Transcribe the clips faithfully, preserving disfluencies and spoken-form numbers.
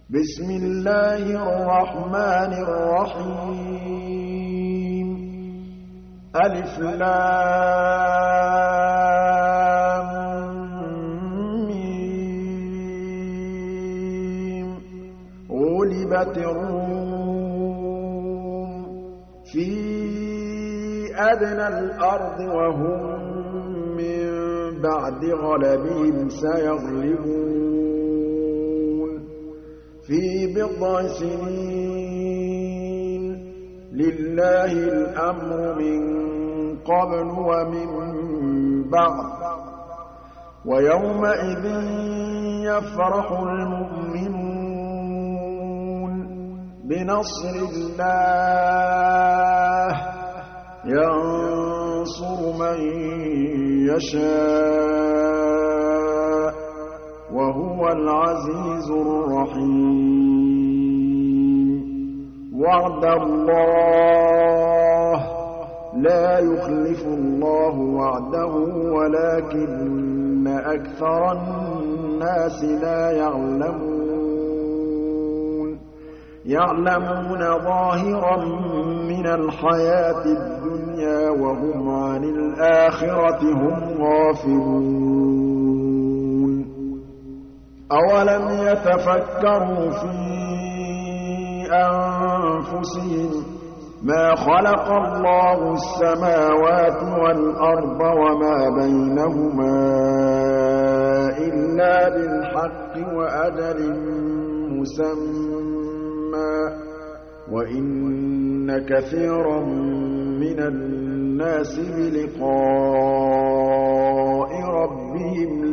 بسم الله الرحمن الرحيم ألف لام ميم غلبت الروم في أدنى الأرض وهم من بعد غلبهم سيغلبون في بضع سنين لله الأمر من قبل ومن بعد ويومئذ يفرح المؤمنون بنصر الله ينصر من يشاء وهو العزيز الرحيم وعد الله لا يخلف الله وعده ولكن أكثر الناس لا يعلمون يعلمون ظاهرا من الحياة الدنيا وهم عن الآخرة هم غافلون أولم يتفكروا في أنفسهم ما خلق الله السماوات والأرض وما بينهما إلا بالحق وأجل مسمى وإن كثيرا من الناس بلقاء ربهم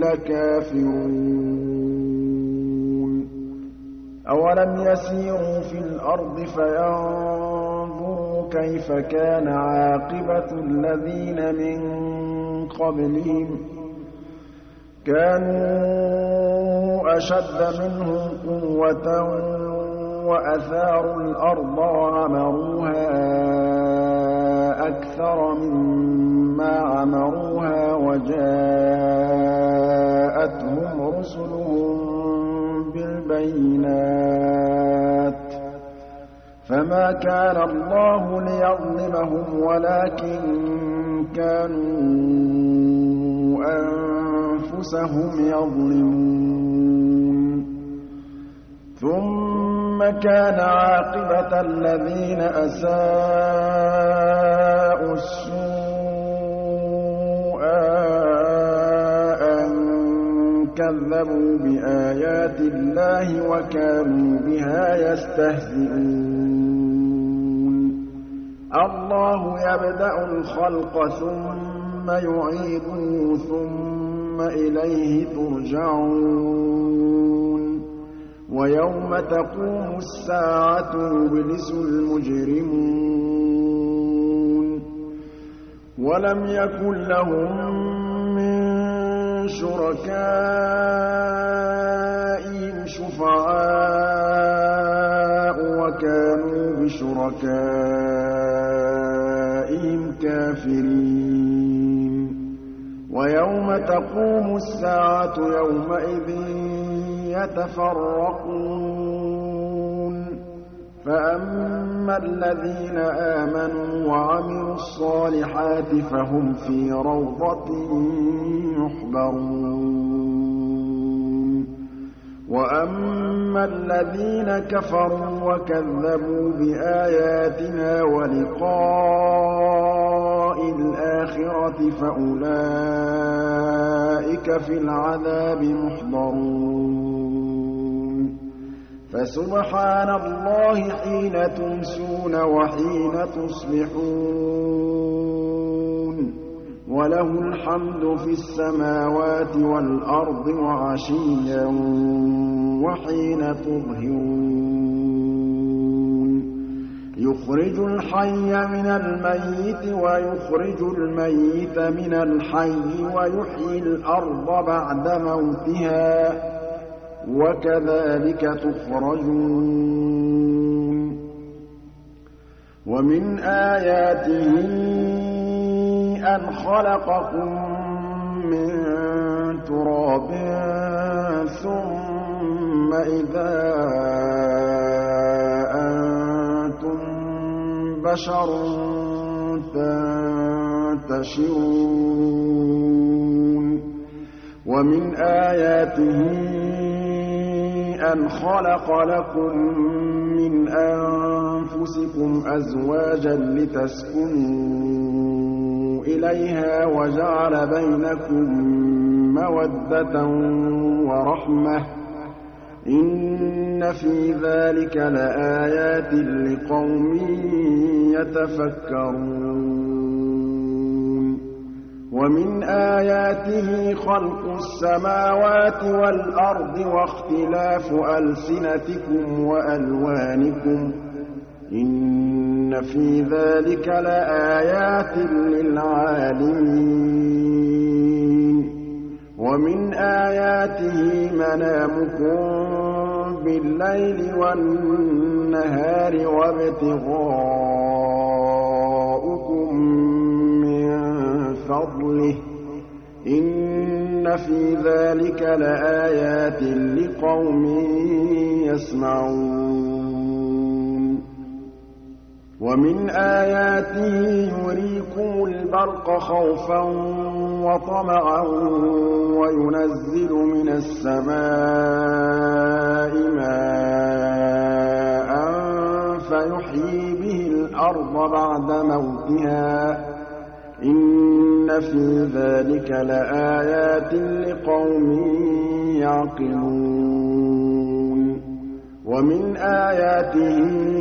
لكافرون أولم يسيروا في الأرض فينظروا كيف كان عاقبة الذين من قبلهم كانوا أشد منهم قوة وأثاروا الأرض وعمروها أكثر مما عمروها وجاءتهم رسلهم بالبينات فما كان الله ليظلمهم ولكن كانوا أنفسهم يظلمون ثم كان عاقبة الذين أساءوا السوء أن كذبوا بآيات الله وكانوا بها يستهزئون الله يبدأ الخلق ثم يعيده ثم إليه ترجعون ويوم تقوم الساعة يبلس المجرمون ولم يكن لهم من شركائهم شفعاء وكانوا بشركائهم كافرين ويوم تقوم الساعة يومئذ يتفرقون فأما الذين آمنوا وعملوا الصالحات فهم في روضة يحبرون وأما الذين كفروا وكذبوا بآياتنا ولقاء الآخرة فأولئك في العذاب محضرون فسبحان الله حين تمسون وحين تصبحون وله الحمد في السماوات والأرض وعشيا وحين تظهرون يخرج الحي من الميت ويخرج الميت من الحي ويحيي الأرض بعد موتها وكذلك تخرجون ومن آياته أن خلقكم من تراب ثم إذا بَشَرٌ تَنتَشِرُونَ وَمِنْ آيَاتِهِ أَنْ خَلَقَ لَكُم مِّنْ أَنفُسِكُمْ أَزْوَاجًا لِّتَسْكُنُوا إِلَيْهَا وَجَعَلَ بَيْنَكُم مَّوَدَّةً وَرَحْمَةً ۚ إِنَّ فِي ذَٰلِكَ لَآيَاتٍ لِّقَوْمٍ يَتَفَكَّرُونَ وَمِنْ آيَاتِهِ خَلْقُ السَّمَاوَاتِ وَالْأَرْضِ وَاخْتِلَافُ أَلْسِنَتِكُمْ وَأَلْوَانِكُمْ ۚ إِنَّ فِي ذَٰلِكَ لَآيَاتٍ لِّلْعَالِمِينَ وَمِنْ آيَاتِهِ مَنَامُكُم بِاللَّيْلِ وَالنَّهَارِ وَابْتِغَاؤُكُم مِّن فَضْلِهِ ۚ إِنَّ فِي ذَٰلِكَ لَآيَاتٍ لِّقَوْمٍ يَسْمَعُونَ وَمِنْ آيَاتِهِ يُرِيكُمُ الْبَرْقَ خَوْفًا وَطَمَعًا وَيُنَزِّلُ مِنَ السَّمَاءِ مَاءً فَيُحْيِي بِهِ الْأَرْضَ بَعْدَ مَوْتِهَا ۚ إِنَّ فِي ذَٰلِكَ لَآيَاتٍ لِّقَوْمٍ يَعْقِلُونَ وَمِنْ آيَاتِهِ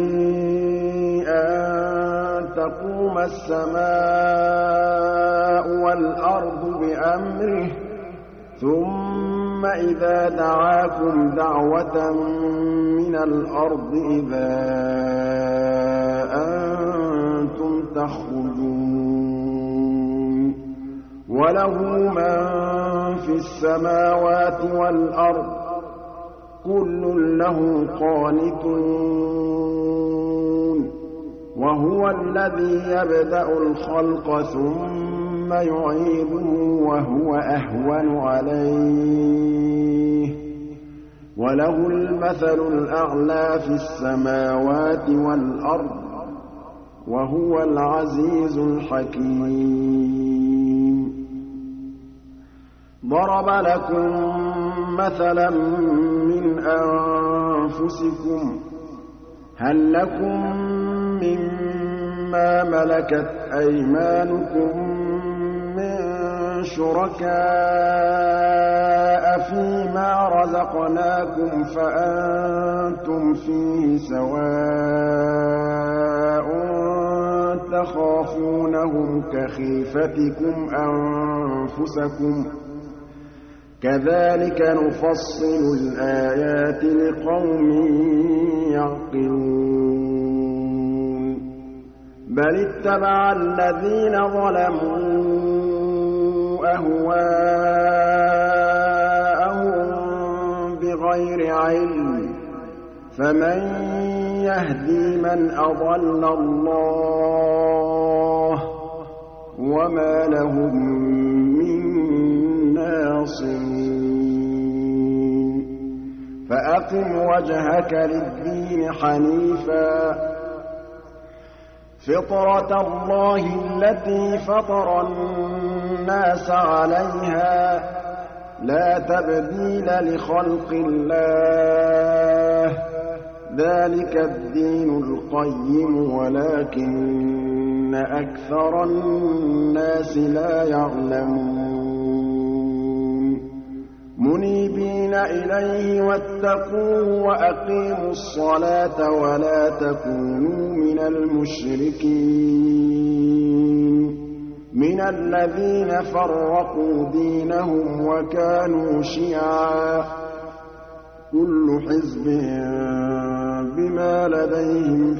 أَن تَقُومَ السَّمَاءُ وَالْأَرْضُ بِأَمْرِهِ ثُمَّ إِذَا دَعَاكُمْ دَعْوَةً مِّنَ الْأَرْضِ إِذَا أَنتُمْ تَخْرُجُونَ وَلَهُ مَن فِي السَّمَاوَاتِ وَالْأَرْضِ ۖ كُلٌّ لَّهُ قَانِتُونَ وَهُوَ الَّذِي يَبْدَأُ الْخَلْقَ ثُمَّ يُعِيدُهُ وَهُوَ أَهْوَنُ عَلَيْهِ ۚ وَلَهُ الْمَثَلُ الْأَعْلَىٰ فِي السَّمَاوَاتِ وَالْأَرْضِ ۚ وَهُوَ الْعَزِيزُ الْحَكِيمُ ضَرَبَ لَكُم مَّثَلًا مِّنْ أَنفُسِكُمْ ۖ هَل لَّكُم مِّمَّا مَلَكَتْ أَيْمَانُكُم مِّن شُرَكَاءَ فِيمَا رَزَقْنَاكُمْ فَأَنتُمْ فِيهِ سَوَاءٌ تَخَافُونَهُمْ كَخِيفَتِكُمْ أَنفُسَكُمْ ۚ كَذَٰلِكَ نُفَصِّلُ الْآيَاتِ لِقَوْمٍ يَعْقِلُونَ بَلِ اتَّبَعَ الَّذِينَ ظَلَمُوا أَهْوَاءَهُم بِغَيْرِ عِلْمٍ ۖ فَمَن يَهْدِي مَنْ أَضَلَّ اللَّهُ ۖ وَمَا لَهُم مِّن نَّاصِرِينَ فَأَقِمْ وَجْهَكَ لِلدِّينِ حَنِيفًا ۚ فِطْرَتَ اللَّهِ الَّتِي فَطَرَ النَّاسَ عَلَيْهَا ۚ لَا تَبْدِيلَ لِخَلْقِ اللَّهِ ۚ ذَٰلِكَ الدِّينُ الْقَيِّمُ وَلَٰكِنَّ أَكْثَرَ النَّاسِ لَا يَعْلَمُونَ مُنِيبِينَ إِلَيْهِ وَاتَّقُوهُ وَأَقِيمُوا الصَّلَاةَ وَلَا تَكُونُوا مِنَ الْمُشْرِكِينَ مِنَ الَّذِينَ فَرَّقُوا دِينَهُمْ وَكَانُوا شِيَعًا ۖ كُلُّ حِزْبٍ بِمَا لَدَيْهِمْ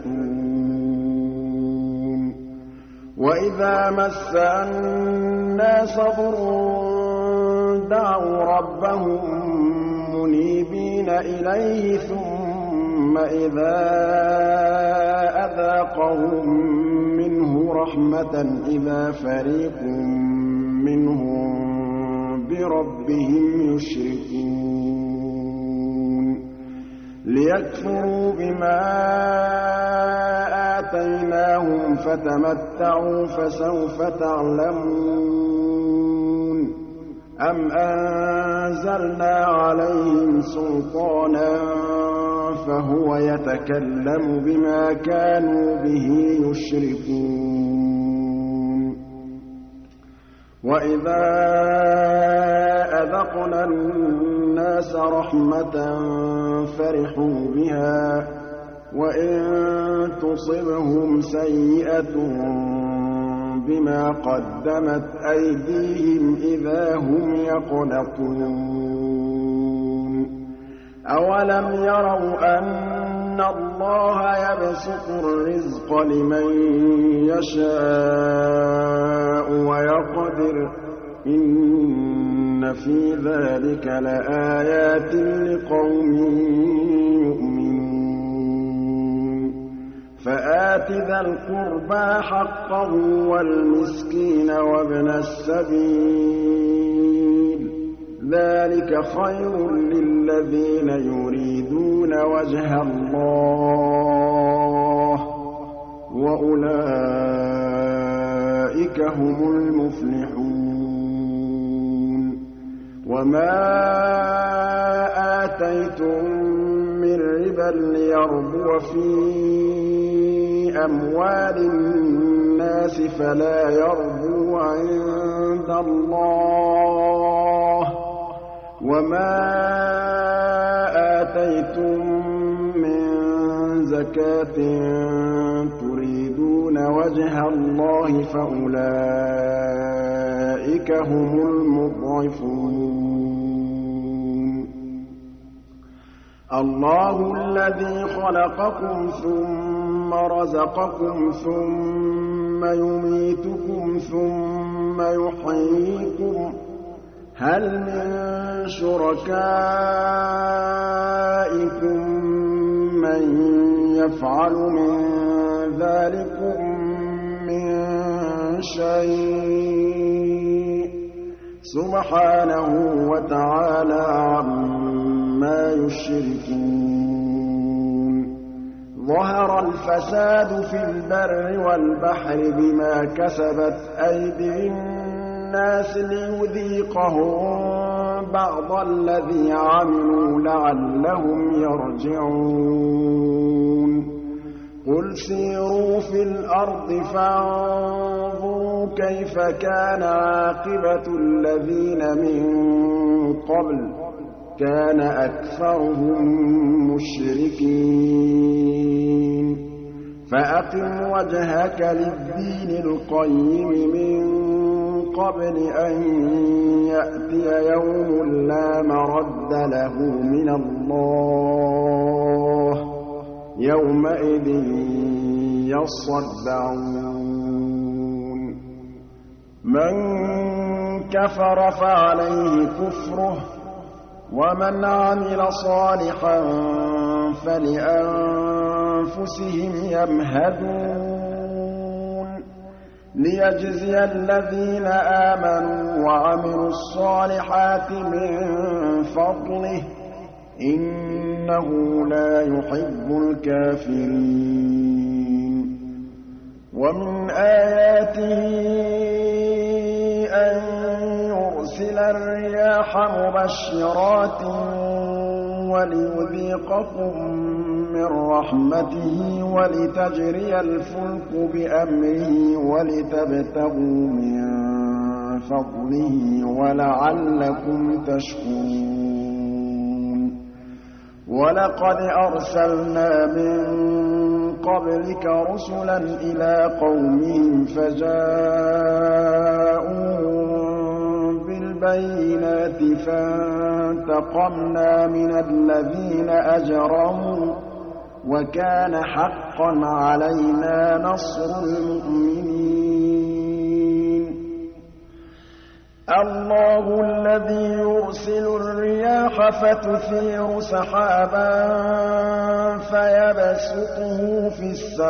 فَرِحُونَ وَإِذَا مَسَّ النَّاسَ ضُرٌّ دَعَوْا رَبَّهُم مُّنِيبِينَ إِلَيْهِ ثُمَّ إِذَا أَذَاقَهُم مِّنْهُ رَحْمَةً إِذَا فَرِيقٌ مِّنْهُم بِرَبِّهِمْ يُشْرِكُونَ لِيَكْفُرُوا بِمَا آتَيْنَاهُمْ فَتَمَتَّعُوا فَسَوْفَ تَعْلَمُونَ أَمْ أَنزَلْنَا عَلَيْهِمْ سُلْطَانًا فَهُوَ يَتَكَلَّمُ بِمَا كَانُوا بِهِ يُشْرِكُونَ وَإِذَا أَذَقْنَا النَّاسَ رَحْمَةً فَرِحُوا بِهَا وَإِن تُصِبْهُمْ سَيِّئَةٌ بِمَا قَدَّمَتْ أَيْدِيهِمْ إِذَا هُمْ يَقْنَطُونَ أَوَلَمْ يَرَوْا أَنَّ اللَّهَ يَبْسُطُ الرِّزْقَ لِمَن يَشَاءُ وَيَقْدِرُ إِنَّ فِي ذَلِكَ لَآيَاتٍ لِقَوْمٍ يُؤْمِنُونَ فَآتِ ذَا الْقُرْبَىٰ حَقَّهُ وَالْمِسْكِينَ وَابْنَ السَّبِيلِ ذَٰلِكَ خَيْرٌ لِّلَّذِينَ يُرِيدُونَ وَجْهَ اللَّهِ وَأُولَٰئِكَ هُمُ الْمُفْلِحُونَ وَمَا آتَيْتُم مِّن رِّبًا لِّيَرْبُوَ فِي أَمْوَالِ النَّاسِ فَلَا يَرْبُو عِندَ اللَّهِ ۖ وَمَا آتَيْتُم مِّن زَكَاةٍ تُرِيدُونَ وَجْهَ اللَّهِ فَأُولَٰئِكَ هُمُ الْمُضْعِفُونَ اللَّهُ الَّذِي خَلَقَكُمْ ثُمَّ رَزَقَكُمْ ثُمَّ يُمِيتُكُمْ ثُمَّ يُحْيِيكُمْ هَلْ مِن شُرَكَائِكُم مَّن يَفْعَلُ مِن ذَٰلِكُم مِّن شَيْءٍ ۚ سُبْحَانَهُ وَتَعَالَىٰ عَمَّا يُشْرِكُونَ ظَهَرَ الْفَسَادُ فِي الْبَرِّ وَالْبَحْرِ بِمَا كَسَبَتْ أَيْدِي النَّاسِ لِيُذِيقَهُم بَعْضَ الَّذِي عَمِلُوا لَعَلَّهُمْ يَرْجِعُونَ قُلْ سِيرُوا فِي الْأَرْضِ فَانظُرُوا كَيْفَ كَانَ عَاقِبَةُ الَّذِينَ مِن قَبْلُ كَانَ أَكْثَرُهُم مُّشْرِكِينَ فَأَقِمْ وَجْهَكَ لِلدِّينِ الْقَيِّمِ مِن قَبْلِ أَن يَأْتِيَ يَوْمٌ لَّا مَرَدَّ لَهُ مِنَ اللَّهِ ۖ يَوْمَئِذٍ يَصَّدَّعُونَ مَن كَفَرَ فَعَلَيْهِ كُفْرُهُ وَمَنْ عَمِلَ صَالِحًا فَلِأَنفُسِهِمْ يَمْهَدُونَ لِيَجْزِيَ الَّذِينَ آمَنُوا وَعَمِلُوا الصَّالِحَاتِ مِن فَضْلِهِ ۚ إِنَّهُ لَا يُحِبُّ الْكَافِرِينَ وَمِنْ آيَاتِهِ أَن يُرْسِلَ الرِّيَاحَ مُبَشِّرَاتٍ وَلِيُذِيقَكُم مِّن رَّحْمَتِهِ وَلِتَجْرِيَ الْفُلْكُ بِأَمْرِهِ وَلِتَبْتَغُوا مِن فَضْلِهِ وَلَعَلَّكُمْ تَشْكُرُونَ وَلَقَدْ أَرْسَلْنَا مِن قَبْلِكَ رُسُلًا إِلَىٰ قَوْمِهِمْ فَجَاءُوهُم بِالْبَيِّنَاتِ فَانتَقَمْنَا مِنَ الَّذِينَ أَجْرَمُوا ۖ وَكَانَ حَقًّا عَلَيْنَا نَصْرُ الْمُؤْمِنِينَ اللَّهُ الَّذِي يُرْسِلُ الرِّيَاحَ فَتُثِيرُ سَحَابًا فَيَبْسُطُهُ فِي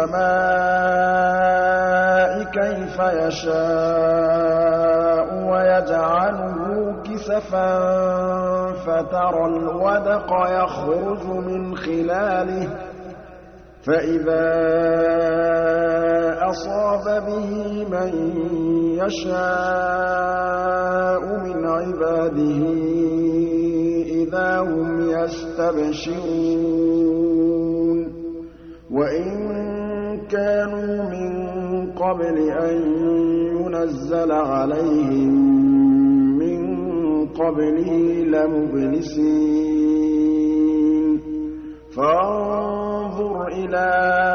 السَّمَاءِ كَيْفَ يَشَاءُ وَيَجْعَلُهُ كِسَفًا فَتَرَى الْوَدْقَ يَخْرُجُ مِنْ خِلَالِهِ فَإِذَا أَصَابَ بِهِ مَن يَشَاءُ مِنْ عِبَادِهِ إِذَا هُمْ يَسْتَبْشِرُونَ وَإِن كَانُوا مِن قَبْلِ أَن يُنَزَّلَ عَلَيْهِم مِّن قَبْلِهِ لَمُبْلِسِينَ فَانظُرْ إِلَىٰ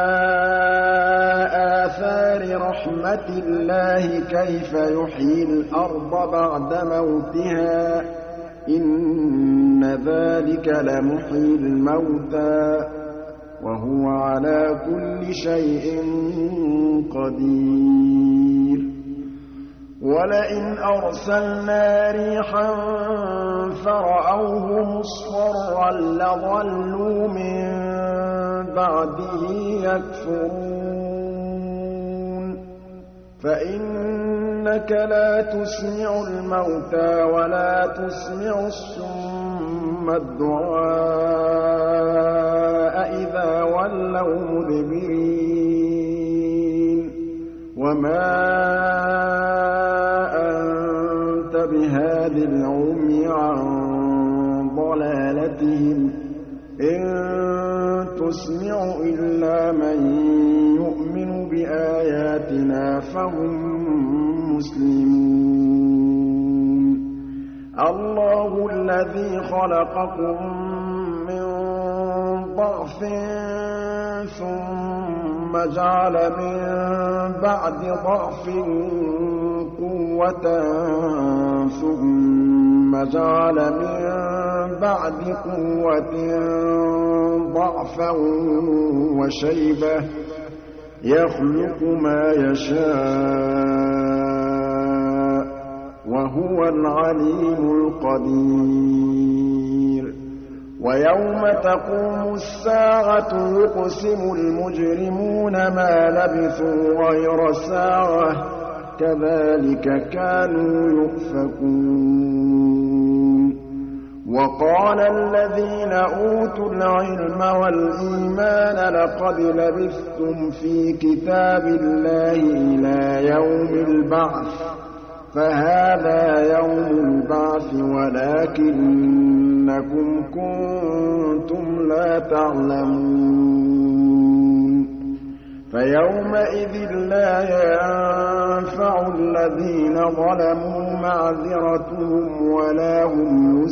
آثَارِ رَحْمَتِ اللَّهِ كَيْفَ يُحْيِي الْأَرْضَ بَعْدَ مَوْتِهَا ۚ إِنَّ ذَٰلِكَ لَمُحْيِي الْمَوْتَىٰ ۖ وَهُوَ عَلَىٰ كُلِّ شَيْءٍ قَدِيرٌ وَلَئِنْ أَرْسَلْنَا رِيحًا فَرَأَوْهُ مُصْفَرًّا لَّظَلُّوا مِن بَعْدِهِ يَكْفُرُونَ فَإِنَّكَ لَا تُسْمِعُ الْمَوْتَىٰ وَلَا تُسْمِعُ الصُّمَّ الدُّعَاءَ إِذَا وَلَّوْا مُدْبِرِينَ وَمَا أَنتَ بِهَادِ الْعُمْيِ عَن ضَلَالَتِهِمْ ۖ إِن تُسْمِعُ إِلَّا مَن يُؤْمِنُ بِآيَاتِنَا فَهُم مُّسْلِمُونَ اللَّهُ الَّذِي خَلَقَكُم مِّن ضَعْفٍ ثُمَّ جَعَلَ مِن بَعْدِ ضَعْفٍ قُوَّةً ثُمَّ جَعَلَ مِن بَعْدِ قُوَّةٍ ضَعْفًا وَشَيْبَةً ۚ يَخْلُقُ مَا يَشَاءُ ۖ وَهُوَ الْعَلِيمُ الْقَدِيرُ وَيَوْمَ تَقُومُ السَّاعَةُ يُقْسِمُ الْمُجْرِمُونَ مَا لَبِثُوا غَيْرَ سَاعَةٍ ۚ كَذَٰلِكَ كَانُوا يُؤْفَكُونَ وَقَالَ الَّذِينَ أُوتُوا الْعِلْمَ وَالْإِيمَانَ لَقَدْ لَبِثْتُمْ فِي كِتَابِ اللَّهِ إِلَىٰ يَوْمِ الْبَعْثِ ۖ فَهَٰذَا يَوْمُ الْبَعْثِ وَلَٰكِنَّكُمْ كُنتُمْ لَا تَعْلَمُونَ فَيَوْمَئِذٍ لَّا يَنفَعُ الَّذِينَ ظَلَمُوا مَعْذِرَتُهُمْ وَلَا هُمْ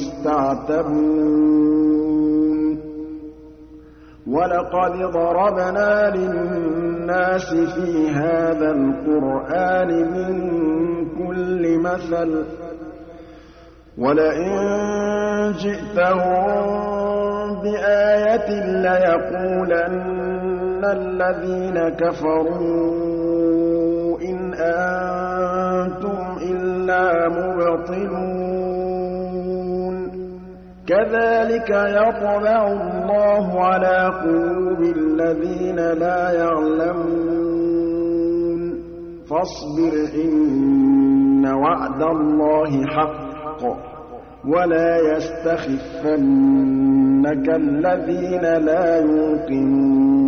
يُسْتَعْتَبُونَ وَلَقَدْ ضَرَبْنَا لِلنَّاسِ فِي هَٰذَا الْقُرْآنِ مِن كُلِّ مَثَلٍ ۚ وَلَئِن جِئْتَهُم بِآيَةٍ لَّيَقُولَنَّ الَّذِينَ كَفَرُوا إِنْ أَنتُمْ إِلَّا مُبْطِلُونَ كَذَٰلِكَ يَطْبَعُ اللَّهُ عَلَىٰ قُلُوبِ الَّذِينَ لَا يَعْلَمُونَ فَاصْبِرْ إِنَّ وَعْدَ اللَّهِ حَقٌّ وَلَا يَسْتَخِفَّنَّكَ الَّذِينَ لَا يُوقِنُونَ